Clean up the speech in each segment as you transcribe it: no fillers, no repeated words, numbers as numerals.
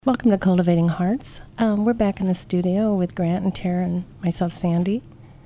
Welcome to Cultivating Hearts. We're back in the studio with Grant and Tara and myself, Sandy.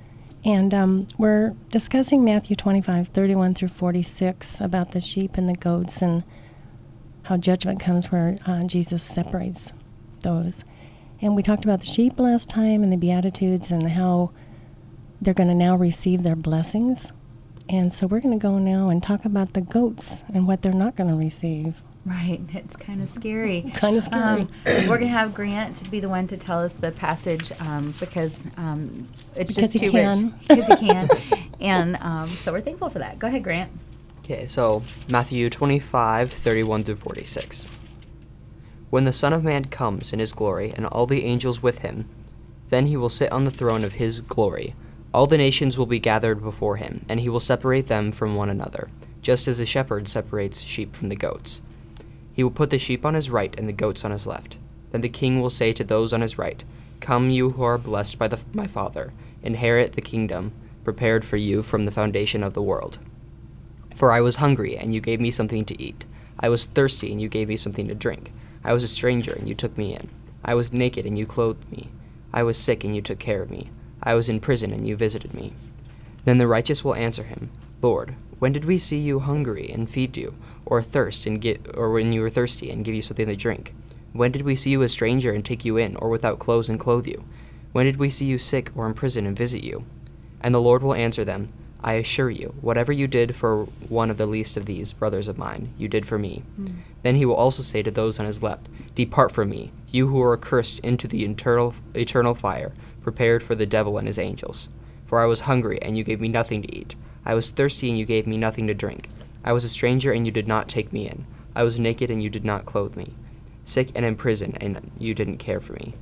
And we're discussing Matthew 25:31 through 46 about the sheep and the goats and how judgment comes where Jesus separates those. And we talked about the sheep last time and the Beatitudes and how they're going to now receive their blessings. And so we're going to go now and talk about the goats and what they're not going to receive. Right. It's kind of scary. Kind of scary. We're going to have Grant be the one to tell us the passage because it's Because just he too can. rich. Because he can. And so we're thankful for that. Go ahead, Grant. Okay, so Matthew 25:31 through 46. When the Son of Man comes in his glory and all the angels with him, then he will sit on the throne of his glory. All the nations will be gathered before him, and he will separate them from one another, just as a shepherd separates sheep from the goats. He will put the sheep on his right and the goats on his left. Then the king will say to those on his right, "Come, you who are blessed by my Father, inherit the kingdom prepared for you from the foundation of the world. For I was hungry, and you gave me something to eat. I was thirsty, and you gave me something to drink. I was a stranger, and you took me in. I was naked, and you clothed me. I was sick, and you took care of me. I was in prison, and you visited me." Then the righteous will answer him, "Lord, when did we see you hungry and feed you, or when you were thirsty and give you something to drink? When did we see you a stranger and take you in, or without clothes and clothe you? When did we see you sick or in prison and visit you?" And the Lord will answer them, "I assure you, whatever you did for one of the least of these brothers of mine, you did for me." Then he will also say to those on his left, "Depart from me, you who are accursed, into the eternal fire, prepared for the devil and his angels. For I was hungry, and you gave me nothing to eat. I was thirsty, and you gave me nothing to drink. I was a stranger, and you did not take me in. I was naked, and you did not clothe me. Sick and in prison, and you didn't care for me."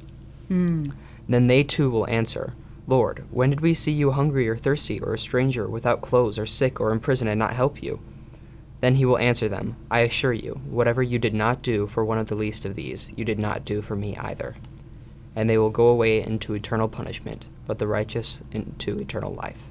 Then they too will answer, "Lord, when did we see you hungry or thirsty or a stranger, without clothes, or sick or in prison, and not help you?" Then he will answer them, "I assure you, whatever you did not do for one of the least of these, you did not do for me either." And they will go away into eternal punishment, but the righteous into eternal life.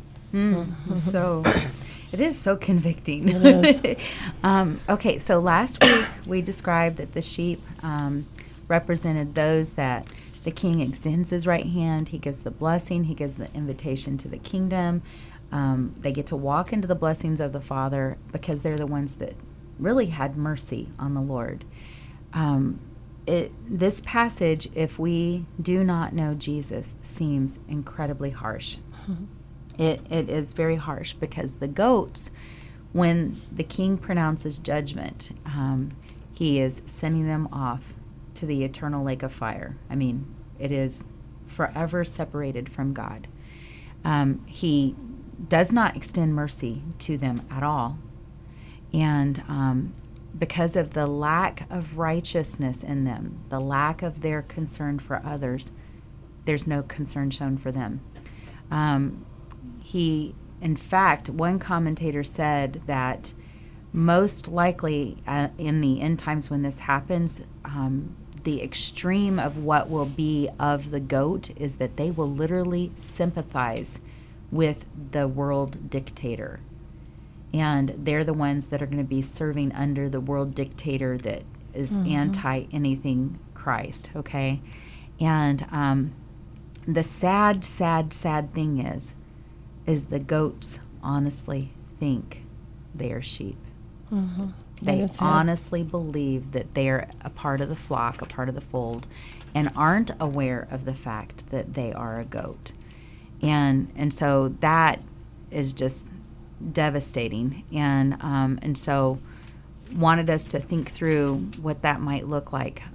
So it is so convicting. It is. Okay, so last week we described that the sheep represented those that the king extends his right hand. He gives the blessing. He gives the invitation to the kingdom. They get to walk into the blessings of the Father because they're the ones that really had mercy on the Lord. This passage, if we do not know Jesus, seems incredibly harsh. It is very harsh because the goats, when the king pronounces judgment, he is sending them off to the eternal lake of fire. I mean, it is forever separated from God. He does not extend mercy to them at all. And because of the lack of righteousness in them, the lack of their concern for others, there's no concern shown for them. In fact, one commentator said that most likely in the end times when this happens, the extreme of what will be of the goat is that they will literally sympathize with the world dictator. And they're the ones that are going to be serving under the world dictator that is anti anything Christ, okay? And the sad thing is the goats honestly think they are sheep. They honestly believe that they're a part of the flock, a part of the fold, and aren't aware of the fact that they are a goat. And so that is just devastating. And so wanted us to think through what that might look like.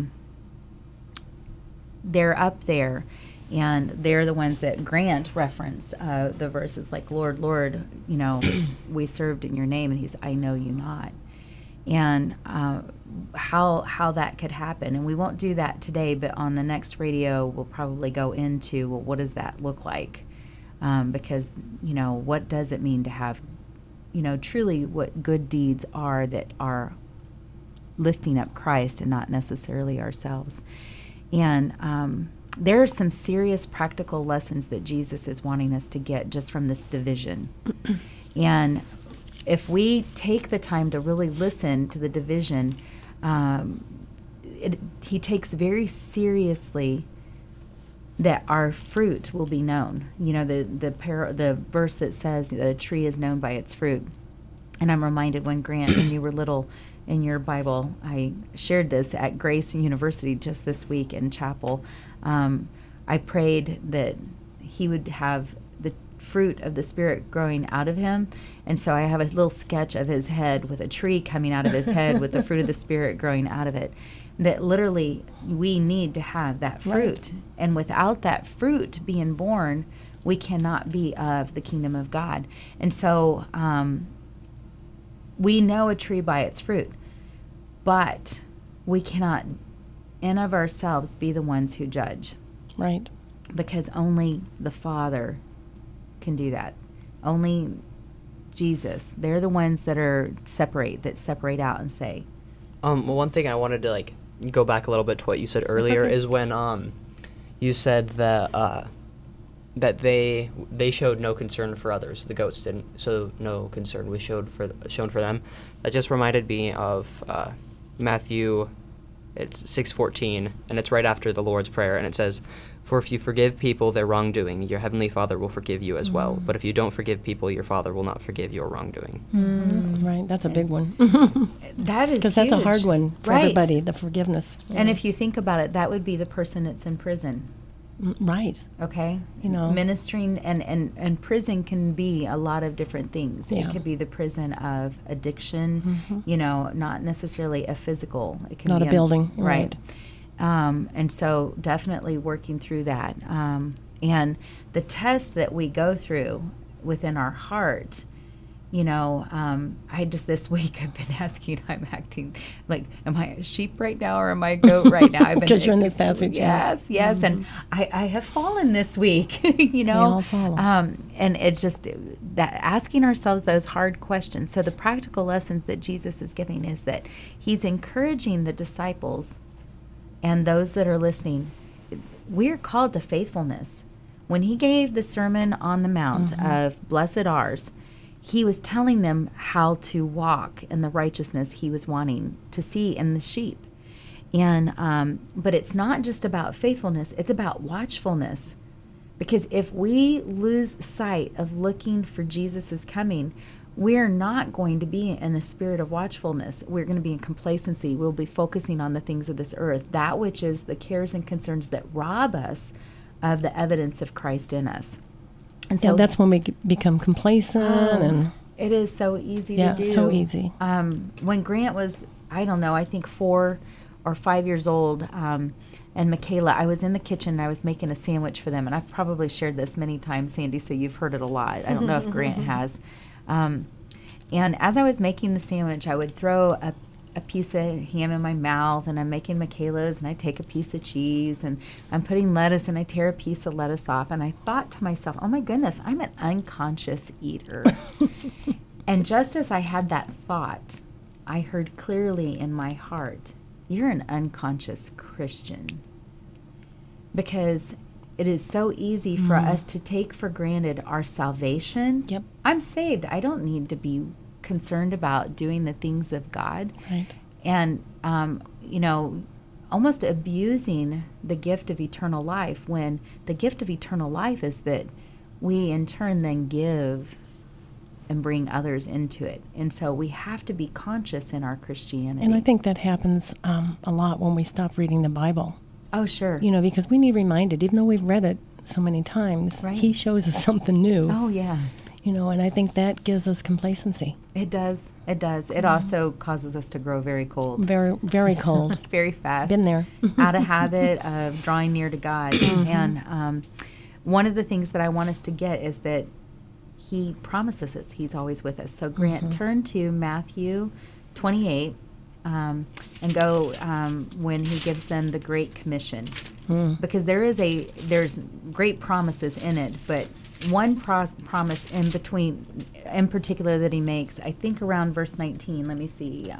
They're up there, and they're the ones that Grant reference the verses like, "Lord, Lord, we served in your name," and he's, "I know you not." And how that could happen. And we won't do that today, but on the next radio, we'll probably go into, well, what does that look like? Because, what does it mean to have, truly what good deeds are that are lifting up Christ and not necessarily ourselves. And there are some serious practical lessons that Jesus is wanting us to get just from this division. And if we take the time to really listen to the division, he takes very seriously that our fruit will be known. You know, the verse that says that a tree is known by its fruit. And I'm reminded when Grant, when you were little, in your Bible, I shared this at Grace University just this week in chapel. I prayed that he would have the fruit of the Spirit growing out of him. And so I have a little sketch of his head with a tree coming out of his head with the fruit of the Spirit growing out of it. That literally we need to have that fruit. Right. And without that fruit being born, we cannot be of the kingdom of God. And so we know a tree by its fruit, but we cannot in of ourselves be the ones who judge. Right. Because only the Father can do that. Only Jesus. They're the ones that separate out and say. Well, one thing I wanted to go back a little bit to what you said earlier is when you said that that they showed no concern for others. The goats didn't, so no concern was shown for them. That just reminded me of Matthew. It's 6:14, and it's right after the Lord's Prayer, and it says, "For if you forgive people their wrongdoing, your heavenly Father will forgive you as well. But if you don't forgive people, your Father will not forgive your wrongdoing." Right, that's a big one. That is because that's a hard one for everybody. The forgiveness. And if you think about it, that would be the person that's in prison. Right. Okay. You know, ministering and prison can be a lot of different things. Yeah. It could be the prison of addiction. You know, not necessarily a physical. It can not be a building. Right. And so definitely working through that. And the test that we go through within our heart, you know, I just this week I've been asking, I'm acting like, am I a sheep right now or am I a goat right now? Because you're in this passage. Yes. And I have fallen this week, you know. We all fall. And it's just that asking ourselves those hard questions. So the practical lessons that Jesus is giving is that he's encouraging the disciples and those that are listening. We're called to faithfulness. When he gave the Sermon on the Mount of Blessed Ours, he was telling them how to walk in the righteousness he was wanting to see in the sheep. And but it's not just about faithfulness, it's about watchfulness. Because if we lose sight of looking for Jesus' coming, we're not going to be in a spirit of watchfulness. We're going to be in complacency. We'll be focusing on the things of this earth, that which is the cares and concerns that rob us of the evidence of Christ in us. And so that's when we become complacent. And it is so easy to do. Yeah, so easy. When Grant was, I don't know, I think 4 or 5 years old, and Michaela, I was in the kitchen and I was making a sandwich for them. And I've probably shared this many times, Sandy, so you've heard it a lot. I don't know if Grant has. And as I was making the sandwich, I would throw a piece of ham in my mouth, and I'm making Michaela's, and I take a piece of cheese, and I'm putting lettuce, and I tear a piece of lettuce off. And I thought to myself, oh my goodness, I'm an unconscious eater. And just as I had that thought, I heard clearly in my heart, you're an unconscious Christian. Because it is so easy for us to take for granted our salvation. Yep. I'm saved. I don't need to be concerned about doing the things of God. Right. And, you know, almost abusing the gift of eternal life, when the gift of eternal life is that we in turn then give and bring others into it. And so we have to be conscious in our Christianity. And I think that happens a lot when we stop reading the Bible. Oh, sure. You know, because we need reminded, even though we've read it so many times, he shows us something new. Oh, yeah. You know, and I think that gives us complacency. It does. It does. It also causes us to grow very cold. Very, very cold. Very fast. Been there. Out of habit of drawing near to God. And one of the things that I want us to get is that he promises us he's always with us. So Grant, turn to Matthew 28 and go when he gives them the Great Commission. Because there's great promises in it, but one promise in between, in particular, that he makes, I think around verse 19. Let me see.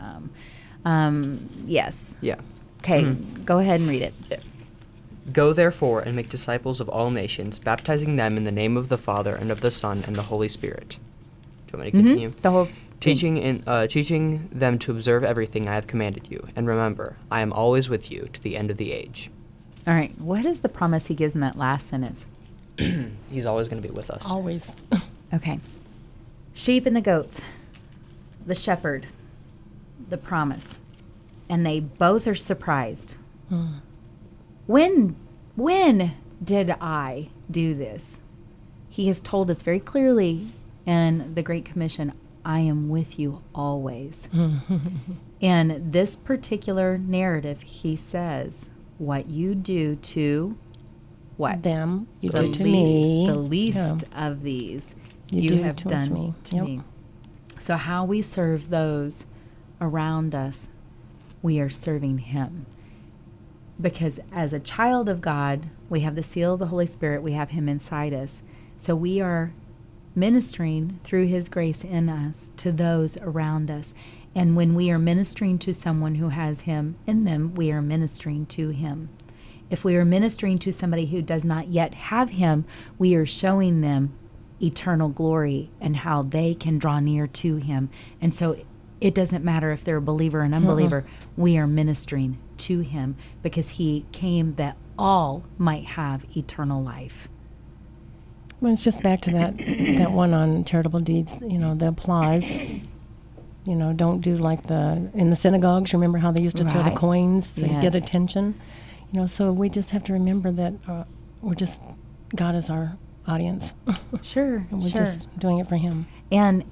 Yes. Yeah. Okay, go ahead and read it. Yeah. Go therefore and make disciples of all nations, baptizing them in the name of the Father and of the Son and the Holy Spirit. Do you want me to continue? teaching them to observe everything I have commanded you. And remember, I am always with you to the end of the age. All right. What is the promise he gives in that last sentence? He's always going to be with us. Always. Okay. Sheep and the goats, the shepherd, the promise. And they both are surprised. When did I do this? He has told us very clearly in the Great Commission, I am with you always. In this particular narrative, he says, what you do to what? Them, you the do to least, me. The least Yeah. of these You you do have towards done me. to Yep. me. So how we serve those around us, we are serving him. Because as a child of God, we have the seal of the Holy Spirit, we have him inside us. So we are ministering through his grace in us to those around us. And when we are ministering to someone who has him in them, we are ministering to him. If we are ministering to somebody who does not yet have him, we are showing them eternal glory and how they can draw near to him. And so it doesn't matter if they're a believer or an unbeliever, we are ministering to him because he came that all might have eternal life. Well, it's just back to that one on charitable deeds, the applause. Don't do like in the synagogues, remember how they used to throw the Right. coins to get Yes. attention? So we just have to remember that God is our audience. Sure, And we're sure. just doing it for him. And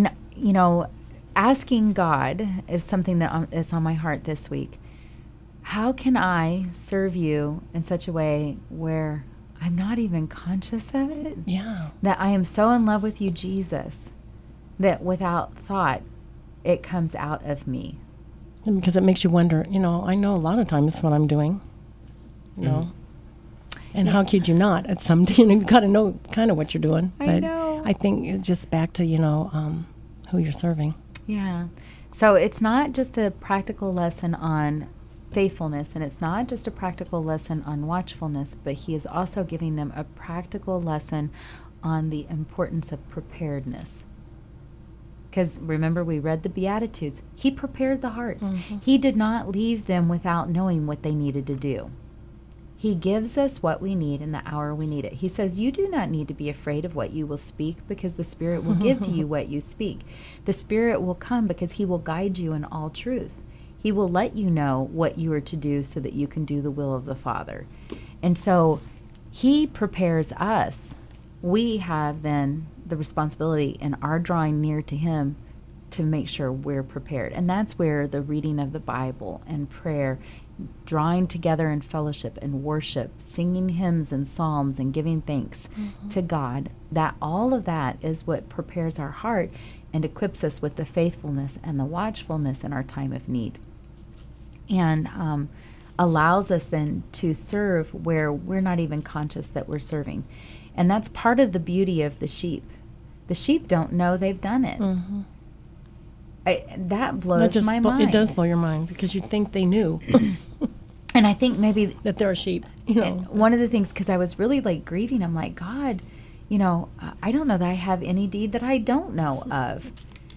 asking God is something that is on my heart this week. How can I serve you in such a way where I'm not even conscious of it? Yeah. That I am so in love with you, Jesus, that without thought, it comes out of me. And because it makes you wonder, I know a lot of times what I'm doing, And how could you not at some, you've got to know kind of what you're doing. I know. I think it's just back to, who you're serving. Yeah. So it's not just a practical lesson on faithfulness, and it's not just a practical lesson on watchfulness, but he is also giving them a practical lesson on the importance of preparedness. Because remember, we read the Beatitudes. He prepared the hearts. Mm-hmm. He did not leave them without knowing what they needed to do. He gives us what we need in the hour we need it. He says, you do not need to be afraid of what you will speak because the Spirit will give to you what you speak. The Spirit will come because he will guide you in all truth. He will let you know what you are to do so that you can do the will of the Father. And so he prepares us. We have then the responsibility in our drawing near to him to make sure we're prepared. And that's where the reading of the Bible and prayer, drawing together in fellowship and worship, singing hymns and psalms and giving thanks to God, that all of that is what prepares our heart and equips us with the faithfulness and the watchfulness in our time of need. And allows us then to serve where we're not even conscious that we're serving. And that's part of the beauty of the sheep. The sheep don't know they've done it. Mm-hmm. That blows my mind. It does blow your mind because you'd think they knew And I think maybe that they're a sheep. one of the things, because I was really grieving, I'm like, God, I don't know that I have any deed that I don't know of.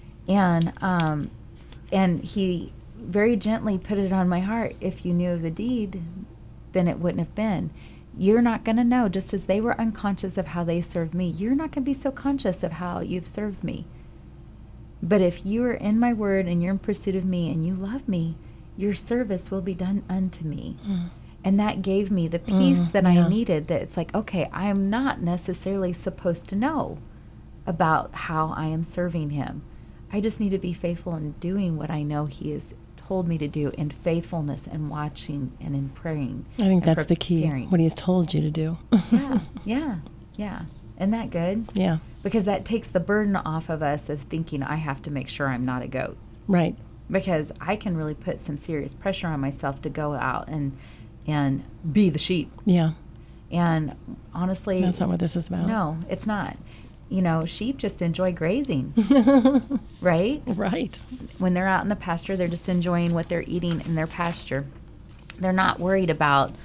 And he very gently put it on my heart. If you knew of the deed, then it wouldn't have been. You're not going to know, just as they were unconscious of how they served me, you're not going to be so conscious of how you've served me. But if you are in my word and you're in pursuit of me and you love me, your service will be done unto me. And that gave me the peace that I needed, that it's like, okay, I'm not necessarily supposed to know about how I am serving him. I just need to be faithful in doing what I know he has told me to do in faithfulness and watching and in praying. I think and that's the key, preparing. what he has told you to do. Yeah. Isn't that good? Yeah, Because that takes the burden off of us of thinking I have to make sure I'm not a goat. right. Because I can really put some serious pressure on myself to go out and be the sheep. Yeah, And honestly, that's not what this is about. no, it's not. Sheep just enjoy grazing, right? Right. When they're out in the pasture, they're just enjoying what they're eating in their pasture. They're not worried about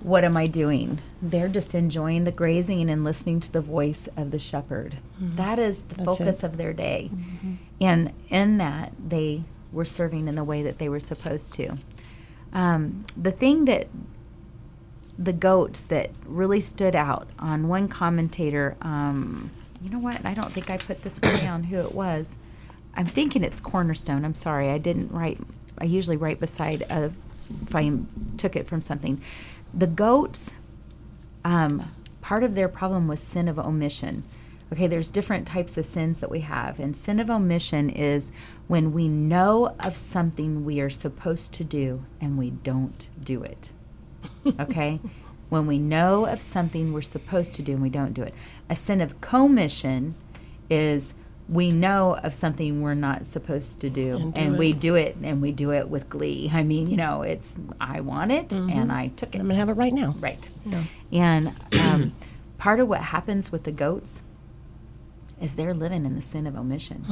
what am I doing? They're just enjoying the grazing and listening to the voice of the shepherd. That is the focus of their day. And in that, they were serving in the way that they were supposed to. The thing that the goats that really stood out on one commentator, you know what? I don't think I put this one down who it was. I'm thinking it's Cornerstone. I'm sorry. I didn't write. I usually write beside if I took it from something. The goats, part of their problem was sin of omission. Okay, there's different types of sins that we have. And sin of omission is when we know of something we are supposed to do and we don't do it. Okay? When we know of something we're supposed to do and we don't do it. A sin of commission is we know of something we're not supposed to do and we do it, and we do it with glee. I mean, it's I want it and I took it. I'm going to have it right now. Right. No. And part of what happens with the goats is they're living in the sin of omission.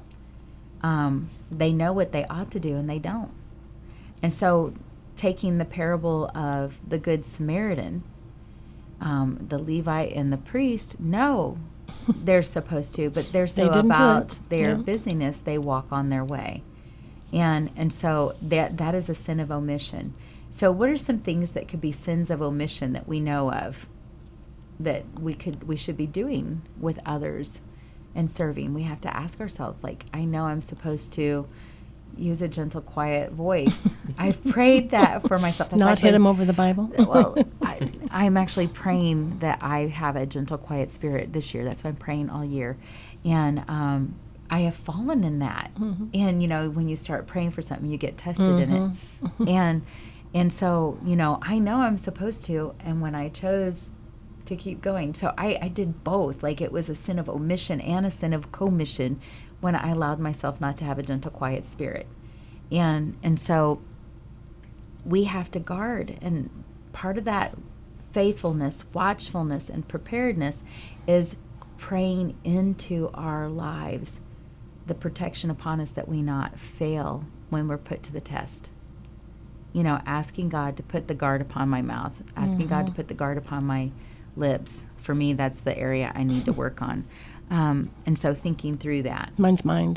They know what they ought to do and they don't. And so taking the parable of the Good Samaritan, the Levite and the priest know they're supposed to, but they're so about their busyness, they walk on their way. And so that is a sin of omission. So what are some things that could be sins of omission that we know of that we should be doing with others and serving? We have to ask ourselves, like, I know I'm supposed to use a gentle, quiet voice. I've prayed that for myself. That's Not hit him over the Bible? Well, I'm actually praying that I have a gentle, quiet spirit this year. That's what I'm praying all year. And I have fallen in that. And, when you start praying for something, you get tested in it. And so, I know I'm supposed to. And when I chose to keep going, so I did both. Like, it was a sin of omission and a sin of commission when I allowed myself not to have a gentle, quiet spirit. And so we have to guard. And part of that faithfulness, watchfulness, and preparedness is praying into our lives the protection upon us that we not fail when we're put to the test. Asking God to put the guard upon my mouth, asking God to put the guard upon my lips. For me, that's the area I need to work on. And so thinking through that. Mine's mind.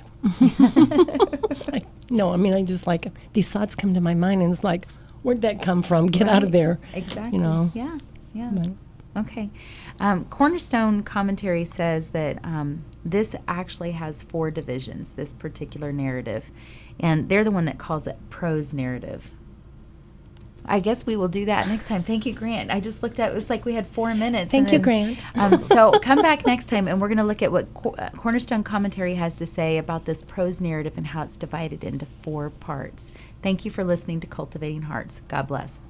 I just these thoughts come to my mind and it's like, where'd that come from? Get out of there. Exactly. Yeah. Right. Okay. Cornerstone commentary says that this actually has 4 divisions, this particular narrative. And they're the one that calls it prose narrative. I guess we will do that next time. Thank you, Grant. I just looked at it was like we had 4 minutes. Thank you, Grant. So come back next time, and we're going to look at what Cornerstone Commentary has to say about this prose narrative and how it's divided into 4 parts. Thank you for listening to Cultivating Hearts. God bless.